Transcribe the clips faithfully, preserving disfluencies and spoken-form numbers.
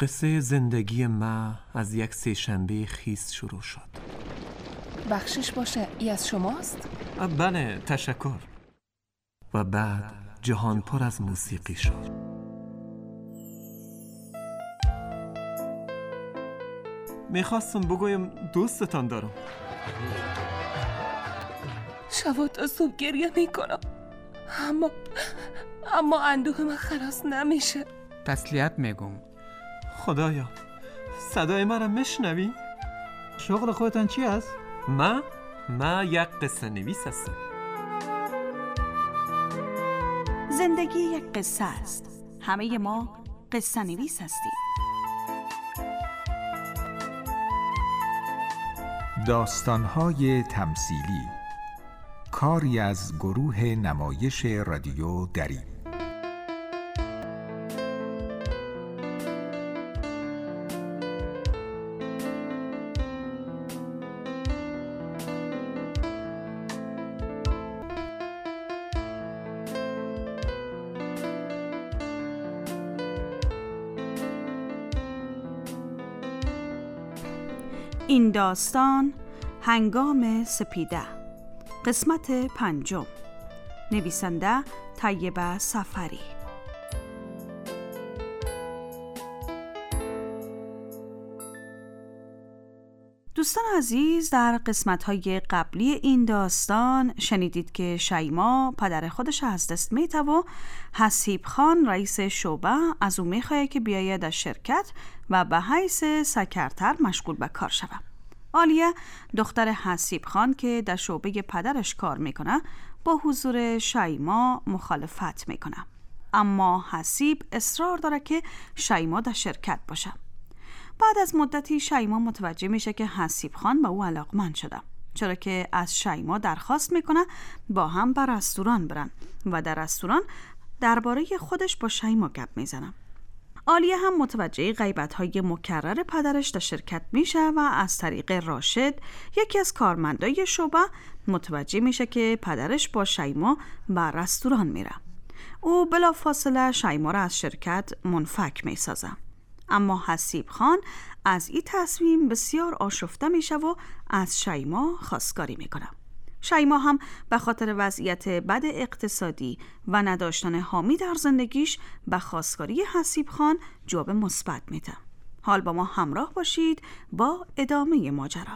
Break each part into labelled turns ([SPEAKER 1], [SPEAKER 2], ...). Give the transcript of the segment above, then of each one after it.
[SPEAKER 1] قصه زندگی ما از یک سه‌شنبه خیس شروع شد.
[SPEAKER 2] بخشش باشه، ای از شماست؟
[SPEAKER 1] بله، تشکر. و بعد جهان پر از موسیقی شد. میخواستم بگویم دوستتان دارم.
[SPEAKER 2] شبا تا صبح گریه میکنم، اما اما اندوه من خلاص نمیشه.
[SPEAKER 3] تسلیت میگم.
[SPEAKER 1] خدایا، صدای مرا میشنوی؟
[SPEAKER 4] شغل خودتان چی است؟
[SPEAKER 1] ما ما یک قصه نویس هستم.
[SPEAKER 5] زندگی یک قصه است. همه ما قصه نویس هستیم.
[SPEAKER 6] داستان‌های تمثیلی، کاری از گروه نمایش رادیو دری.
[SPEAKER 5] این داستان هنگام سپیده، قسمت پنجم. نویسنده طیبه سفری. دوستان عزیز، در قسمت‌های قبلی این داستان شنیدید که شیما پدر خودش از دست میده و حسیب خان رئیس شعبه از او میخواد که بیاید از شرکت و به حیث سکرتر مشغول به کار شود. عالیه دختر حسیب خان که در شعبه پدرش کار میکنه با حضور شیما مخالفت میکنه، اما حسیب اصرار داره که شیما در شرکت باشه. بعد از مدتی شیما متوجه میشه که حسیب خان به او علاقمند شده، چرا که از شیما درخواست میکنه با هم به رستوران برن و در رستوران درباره خودش با شیما گپ میزنه. عالیه هم متوجه غیبت‌های مکرر پدرش در شرکت میشه و از طریق راشد یکی از کارمندای شعبه متوجه میشه که پدرش با شیما به رستوران میره. او بلافاصله شیما را از شرکت منفک میسازه، اما حسیب خان از این تصمیم بسیار آشفته میشه و از شیما خواستگاری میکنه. شیما هم به خاطر وضعیت بد اقتصادی و نداشتن حامی در زندگیش به خواستگاری حسیب خان جواب مثبت میده. حال با ما همراه باشید با ادامه ماجرا.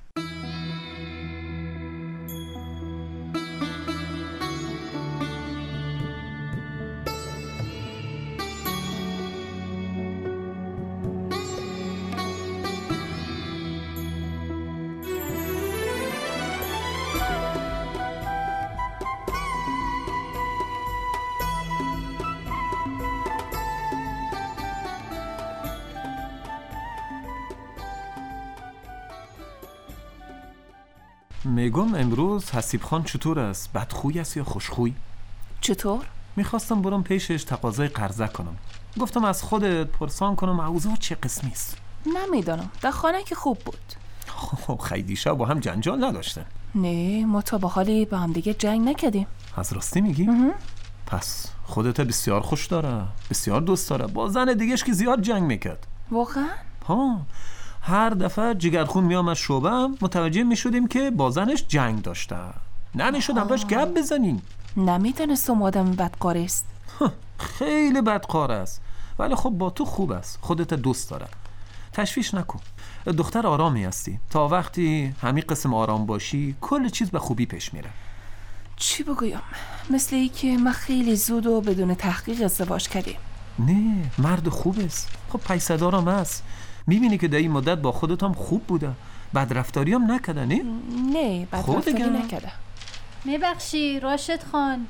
[SPEAKER 1] میگم امروز حسیب خان چطور است؟ بدخوی است یا خوشخوی؟
[SPEAKER 2] چطور؟
[SPEAKER 1] میخواستم برم پیشش تقاضای قرضه کنم. گفتم از خودت پرسان کنم اوضاع چه قسمی است.
[SPEAKER 2] نمیدونم، در خانه که خوب بود.
[SPEAKER 1] خب خیلی شب با هم جنجال نداشتن؟
[SPEAKER 2] نه، ما تا به حالی با هم دیگه جنگ نکردیم.
[SPEAKER 1] از راستی میگی؟ پس خودت بسیار خوش داره، بسیار دوست داره. با زن دیگهش که زیاد جنگ میکرد.
[SPEAKER 2] واقعا؟
[SPEAKER 1] ها، هر دفعه جگرخون میام از شعبه متوجه میشدیم که با زنش جنگ داشته، نمیشد همراش گپ بزنیم.
[SPEAKER 2] نمیدونستم آدم بدکار است.
[SPEAKER 1] خیلی بدکار است، ولی خب با تو خوب است، خودت دوست داره. تشویش نکن، دختر آرامی هستی. تا وقتی همین قسم آرام باشی کل چیز به خوبی پیش میره.
[SPEAKER 2] چی بگویم؟ مثل ای که ما خیلی زود و بدون تحقیق ازدواج کردیم.
[SPEAKER 1] نه، مرد خوب است. خب پیسه‌دارم است. میبینی که در این مدت با خودت هم خوب بوده، بدرفتاری هم نکده. نه
[SPEAKER 2] نه بدرفتاری نکده.
[SPEAKER 7] میبخشی راشد خان،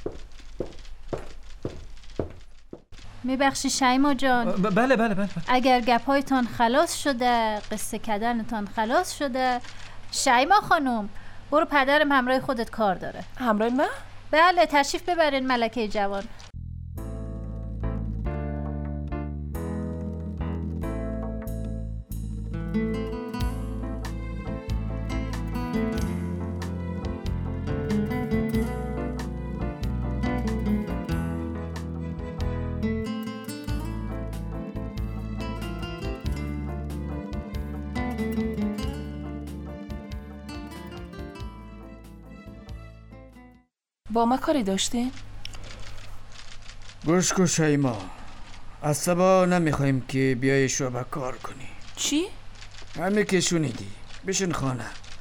[SPEAKER 7] میبخشی شیما جان.
[SPEAKER 1] بله بله بله.
[SPEAKER 7] اگر گپایتان خلاص شده، قصه کردنتان خلاص شده، شیما خانم برو، پدرم همراه خودت کار داره.
[SPEAKER 2] همراه من؟
[SPEAKER 7] بله، تشریف ببرین ملکه جوان.
[SPEAKER 2] با ما کاری داشتین؟
[SPEAKER 3] گوش کن شیما، از صبح نمیخوایم که بیای شعبه کار کنی.
[SPEAKER 2] چی؟
[SPEAKER 3] همه که شنیدی، بشین خانه.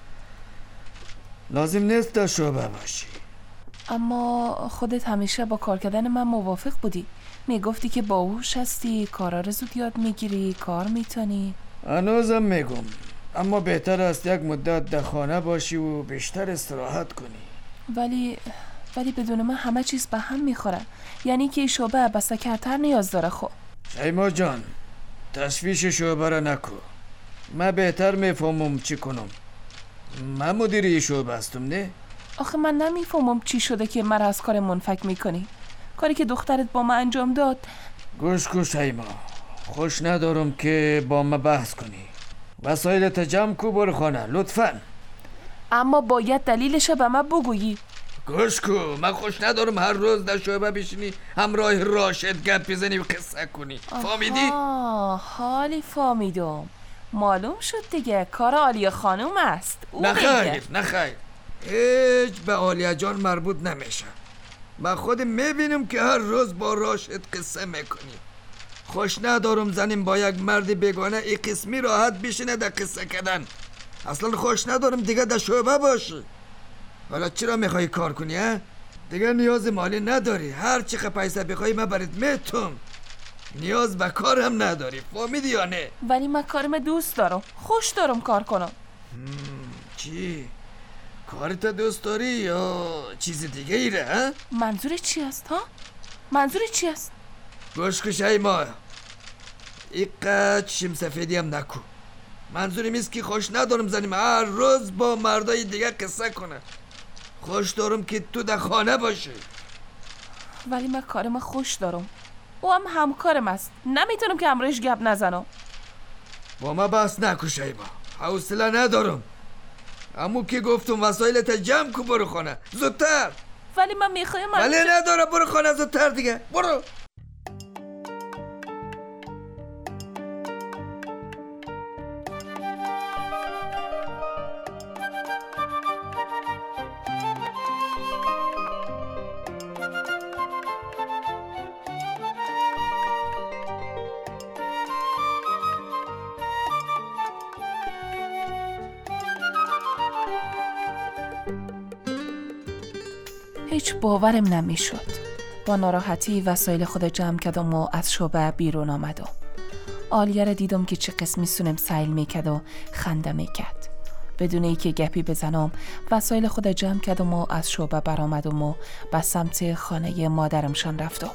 [SPEAKER 3] لازم نیست در شعبه باشی.
[SPEAKER 2] اما خودت همیشه با کار کردن من موافق بودی. میگفتی که باهوش هستی، کارا رو زود یاد میگیری، کار میتونی.
[SPEAKER 3] هنوزم میگم، اما بهتر است یک مدت در خانه باشی و بیشتر استراحت کنی.
[SPEAKER 2] ولی ولی بدون من همه چیز به هم میخوره. یعنی که شعبه بسته کردتر نیاز داره. خب
[SPEAKER 3] شیما جان، تشویش شعبه را نکن. من بهتر میفهمم چی کنم. من مدیری شعبه هستم نه؟
[SPEAKER 2] آخه من نمیفهمم چی شده که مرا از کار منفک میکنی. کاری که دخترت با من انجام داد.
[SPEAKER 3] گوش کن شیما، خوش ندارم که با من بحث کنی. وسایلت جمع کو، برو خانه لطفاً.
[SPEAKER 2] اما باید دلیلش به من بگویی.
[SPEAKER 3] گوش کو، من خوش ندارم هر روز در شعبه بشینی همراه راشد گپ بزنی و قصه کنی. فهمیدی؟
[SPEAKER 2] آه حالی فهمیدم. معلوم شد دیگه کار عالیه خانوم است.
[SPEAKER 3] نه خیر نه خیر، هیچ به عالیه جان مربوط نمیشه. من خودم میبینم که هر روز با راشد قصه میکنی. خوش ندارم زنیم با یک مرد بیگانه ای قسمی راحت بشینه در قصه کردن. اصلا خوش ندارم دیگه در شعبه باشی. حالا چرا میخوای کار کنی ها؟ دیگه نیاز مالی نداری، هر چقدر پیسه بخوای من برات میتونم. نیاز به کار هم نداری، فهمیدی یا نه؟
[SPEAKER 2] ولی من کارم دوست دارم، خوش دارم کار کنم.
[SPEAKER 3] چی؟ کارت دوست داری یا چیز دیگه ایره ها؟
[SPEAKER 2] منظور چی است ها؟ منظور چی است؟
[SPEAKER 3] گوش کن شیما، اینقدر شم سفیدی هم نکن. منظورم ایست که خوش ندارم زنیم هر روز با مردای دیگه قصه کنه. خوش دارم که تو در خانه باشی.
[SPEAKER 2] ولی من کارم خوش دارم، او هم همکارم است، نمیتونم که امرش گپ نزنم.
[SPEAKER 3] با ما بحث نکن شیما، حوصله ندارم. امو که گفتم وسایلت جمع کن برو خانه زودتر.
[SPEAKER 2] ولی من میخوایم
[SPEAKER 3] ولی نداره، برو خانه زودتر دیگه، برو.
[SPEAKER 2] هیچ باورم نمیشد. با ناراحتی وسایل خود جمع کردم و از شعبه بیرون آمدم. عالیه را دیدم که چه قسمی سونم سیل میکرد و خنده میکرد. بدون ای که گپی بزنم وسایل خود جمع کردم و از شعبه برآمدم و به سمت خانه مادرمشان رفتم.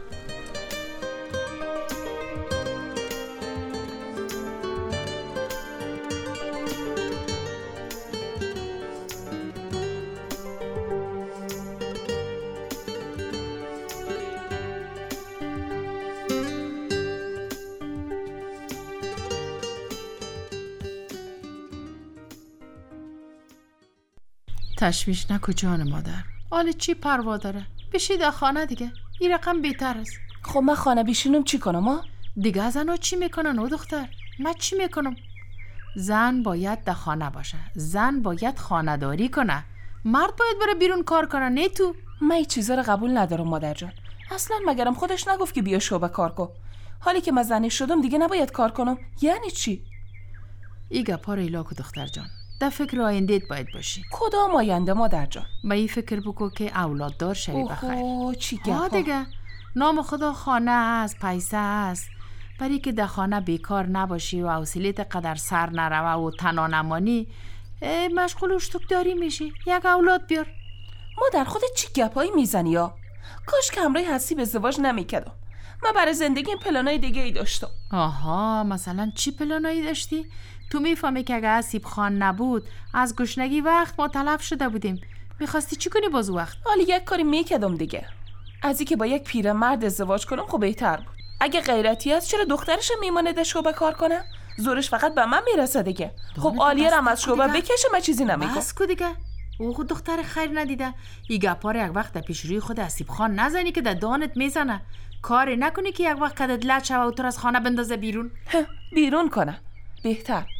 [SPEAKER 8] تشویش نکو جان مادر. حالا چی پروا داره؟ بشی در خانه دیگه، این رقم بهتر است.
[SPEAKER 2] خب من خانه بشینم چی کنم ها؟
[SPEAKER 8] دیگه زنها چی میکنن او دختر؟ من چی میکنم؟ زن باید در خانه باشه، زن باید خانه‌داری کنه، مرد باید بره بیرون کار کنه، نه تو.
[SPEAKER 2] من این چیزا رو قبول ندارم مادر جان. اصلا مگرم خودش نگفت که بیا شعبه کار کن؟ حالی که من زنی شدم دیگه نباید کار کنم؟ یعنی چی؟
[SPEAKER 8] ای گپا رو ایلا کو دختر جان. در فکر آیندهت باید باشی.
[SPEAKER 2] کدام آینده مادر جان؟
[SPEAKER 8] با این فکر بکو که اولاد دار شوی بخیر.
[SPEAKER 2] اوه چی گپا؟
[SPEAKER 8] ها دیگه نام خدا خانه است، پیسه است. برای که در خانه بیکار نباشی و حوصله‌ت قدر سر نروه و تنها نمانی، مشغول اشتک داری میشی. یک اولاد بیار.
[SPEAKER 2] مادر خودت چی گپایی میزنی ها؟ کاش که همراه هستی به ازدواج نمیکردم. من برای زندگی پلانای دیگه ای داشتم.
[SPEAKER 8] آها مثلا چی پلانایی داشتی؟ تو میفهمی که اگه حسیب خان نبود از گشنگی وقت ما تلف شده بودیم. میخواستی چی کنی باز وقت؟
[SPEAKER 2] حالا یک کاری میکردم دیگه. از اینکه با یک پیرمرد ازدواج کنم خب بهتر بود. اگه غیرتی است چرا دخترش میمونه در شعبه کار کنه؟ زورش فقط به من میرسه دیگه. خب عالیه رم از شعبه بکشه، من چیزی نمیگم.
[SPEAKER 8] بس کو دیگه. او خود دختر خیر ندیده. این گپا رو یک وقت در پیش روی خود حسیب خان نزنی که در دانت میزنه. کاری نکنی که یک وقت قدت لج شوه و تو از خانه بندازه بیرون.
[SPEAKER 2] بیرون کنه بهتر.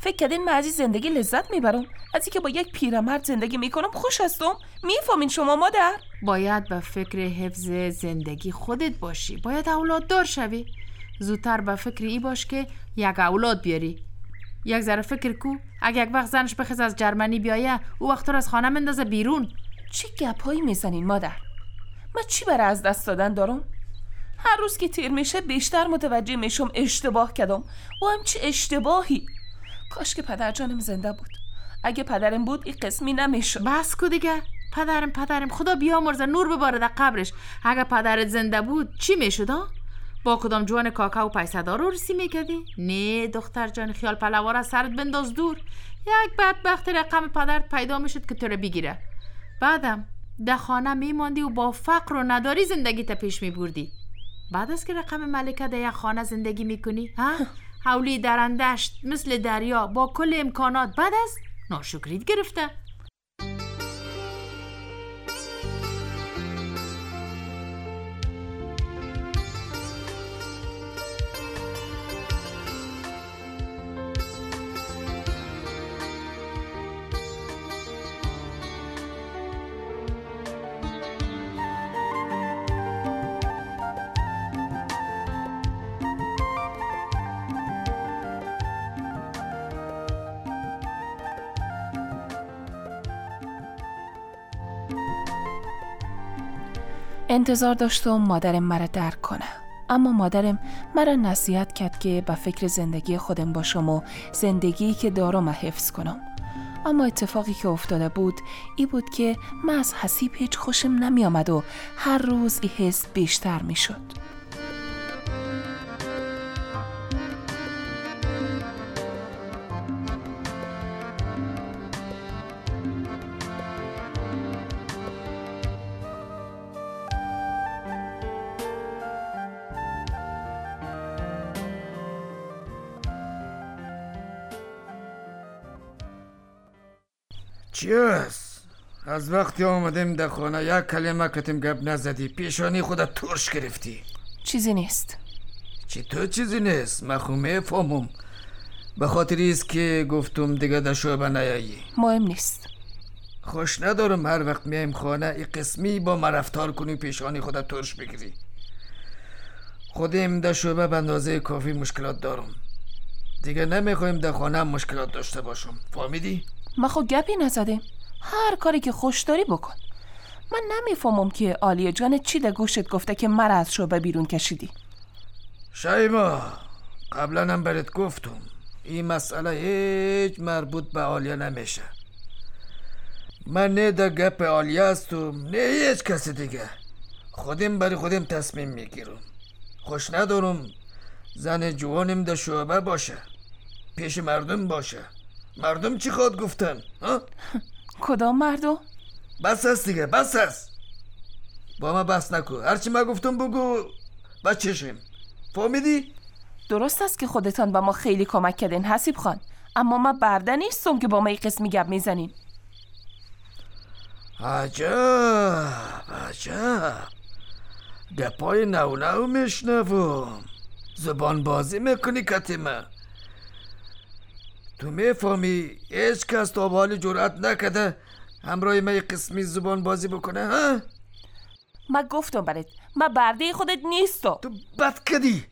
[SPEAKER 2] فکر کردین من از این زندگی لذت میبرم؟ از اینکه با یک پیرمرد زندگی میکنم خوش هستم؟ میفهمین شما مادر؟
[SPEAKER 8] باید به فکر حفظ زندگی خودت باشی. باید اولاد دار شوی. زودتر به فکر ای باش که یک اولاد بیاری. یک ذره فکر کو، اگه یک وقت زنش بخواست از جرمنی بیایه، او وقت رو از خانه مندازه بیرون.
[SPEAKER 2] چی گپایی میزنین مادر؟ من چی برای از دست دادن دارم؟ هر روز که تیر میشه بیشتر متوجه میشم اشتباه کردم. و هم چه اشتباهی. کاش که پدر جانم زنده بود. اگه پدرم بود این قسمی نمیشد.
[SPEAKER 8] بس کو دیگه. پدرم پدرم خدا بیامرزه، نور بباره در قبرش. اگه پدرت زنده بود چی میشد ها؟ با کدام جوان کاکا و پیسدار رو رسی میکردی؟ نه دختر جان، خیال پلوار از سرت بنداز دور. یک بدبخت رقم پدرت پیدا میشد که تو رو بگیره. بعدم در خانه میماندی و با فقر و نداری زندگی تا پیش میبردی. بعد از که رقم ملکه در یک خانه زندگی میکنی ها؟ حولی درندشت مثل دریا با کل امکانات، بعد از ناشکریت گرفته.
[SPEAKER 2] انتظار داشتم مادرم مرا درک کنه، اما مادرم مرا نصیحت کرد که به فکر زندگی خودم باشم و زندگی که دارم حفظ کنم. اما اتفاقی که افتاده بود ای بود که من از حسیب هیچ خوشم نمی آمد و هر روز این حس بیشتر می شد.
[SPEAKER 3] چی است؟ از وقتی آمدیم در خانه یک کلمه کتیم گپ نزدی، پیشانی خودت ترش گرفتی.
[SPEAKER 2] چیزی نیست.
[SPEAKER 3] چی تو چیزی نیست؟ من خو میفهمم. به خاطر ایست که گفتم دیگه در شعبه نیایی.
[SPEAKER 2] مهم نیست.
[SPEAKER 3] خوش ندارم هر وقت میایم خانه ای قسمی با من رفتار کنی پیشانی خودت ترش بگیری. خودم در شعبه به اندازه کافی مشکلات دارم. دیگه نمیخوایم در خانه مشکلات داشته باشم. فهمیدی؟
[SPEAKER 2] ما خود گپی نزدیم. هر کاری که خوش داری بکن. من نمیفهمم که عالیه جان چی در گوشت گفته که مرا از شعبه بیرون کشیدی.
[SPEAKER 3] شایما، قبلا هم برات گفتم این مسئله هیچ مربوط به عالیه نمیشه. من نه در گپ عالیه هستم نه هیچ کسی دیگه. خودم برای خودم تصمیم میگیرم. خوش ندارم زن جوانم در شعبه باشه، پیش مردم باشه. مردم چی خواد گفتن؟ ها؟
[SPEAKER 2] کدام مردم؟
[SPEAKER 3] بس هست دیگه، بس هست. با ما بس نکو. هرچی ما گفتم بگو بچشیم. فهمیدی؟
[SPEAKER 2] درست است که خودتان با ما خیلی کمک کردین حسیب خان، اما ما برده نیستم که با ما این قسمی گپ میزنین.
[SPEAKER 3] عجب عجب، گپای نو نو میشنوم. زبان بازی میکنی کتیمه. تو میفهمی هیچ کس تا به حال جرأت نکده همراه ما قسمی زبان بازی بکنه ها؟
[SPEAKER 2] ما گفتم برات ما برده خودت نیستم.
[SPEAKER 3] تو بد کدی.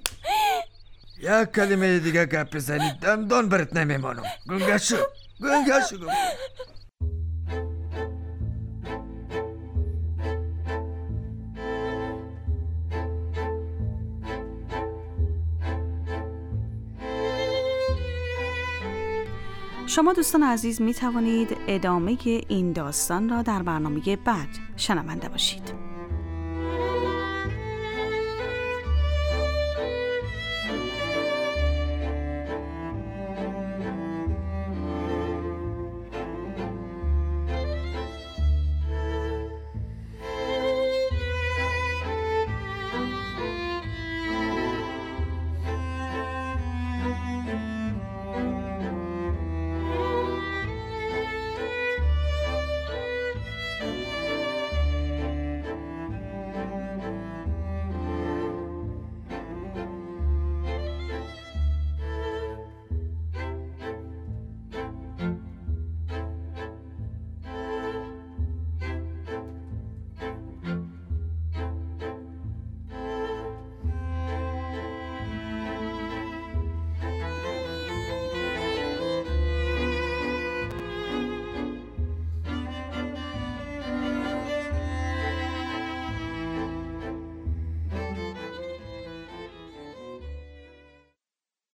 [SPEAKER 3] یک کلمه دیگه گپ بزنی دندان برات نمیمانم. گنگشو گنگشو گم.
[SPEAKER 5] شما دوستان عزیز می توانید ادامه این داستان را در برنامه بعد شنونده باشید.